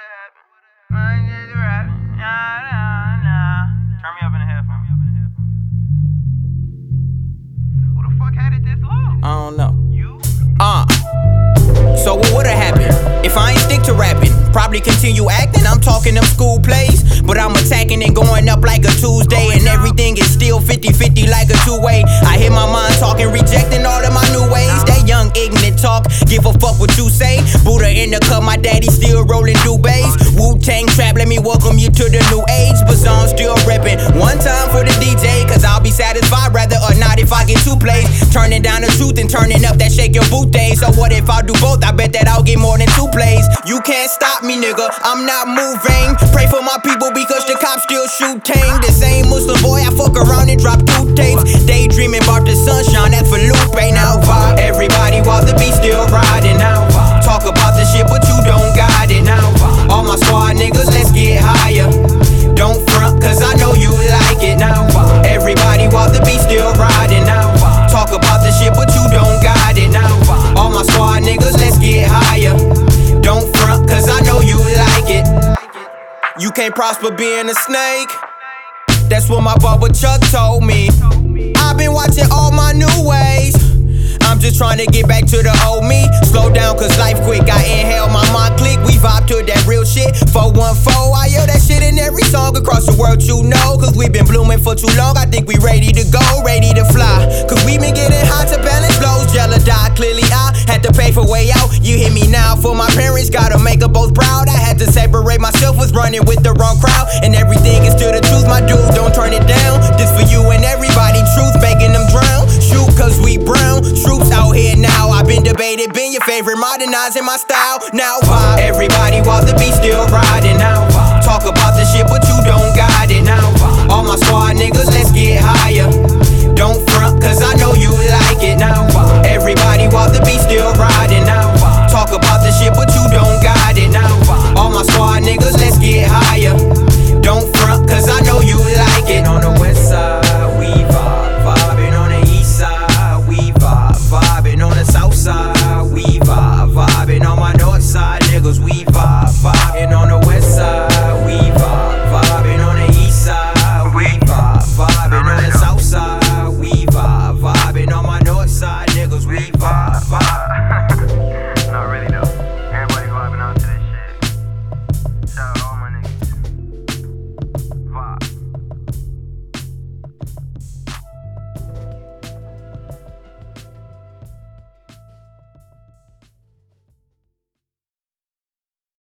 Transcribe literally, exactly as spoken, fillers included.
happened? I just rapping. Nah, nah, nah. Turn me up in the headphones. Who the fuck had it this long? I don't know. You? Uh. So what would've happened if I ain't stick to rapping? Probably continue acting, I'm talking them school plays. But I'm attacking and going up like a Tuesday. And everything is still fifty fifty like a two-way. I hear my mind talking, rejecting all of my new ways. That young ignorant talk, give a fuck what you say. Buddha in the cup, my daddy still rolling Dubais. Wu-Tang trap, let me welcome you to the new age. Bazan still reppin', one time for the D J. Cause I'll be satisfied rather or not if I get two plays. Turning down the truth and turning up that shake your boot day. So what if I do both? I bet that I'll get more than two plays. You can't stop me, nigga, I'm not moving. Pray for my people because the cops still shooting. The same Muslim boy, I fuck around and drop two tapes. Daydreaming about the sunshine, that's for Lupe. Now vibe, everybody while the beat still riding. Now vibe, talk about the shit but you don't got it. Now vibe, all my squad niggas, let's get higher. Don't front cause I know you like it. Now vibe, everybody while the beat still riding. Now vibe, talk about the shit but you don't got it. Now vibe, all my squad niggas, let's get higher. Don't front cause I know you like it. You can't prosper being a snake. That's what my barber Chuck told me. I've been watching all my new ways. I'm just trying to get back to the old me. Slow down cause life quick, I inhale, my mind click. We vibe to that real shit, four one four. I hear that shit in every song across the world, you know. Cause we been blooming for too long, I think we ready to go, ready to fly. Cause we been getting hot to balance blows, jello die. Clearly I had to pay for way out. You hear me now, for my parents, gotta make them both proud. I had to separate myself, was running with the wrong crowd. And everything is still the truth, my dude, don't turn it down. This for you and everybody, truth making them drown. Shoot cause we brown, troops out here now. I've been debated, been your favorite, modernizing my style. Now vibe, everybody while the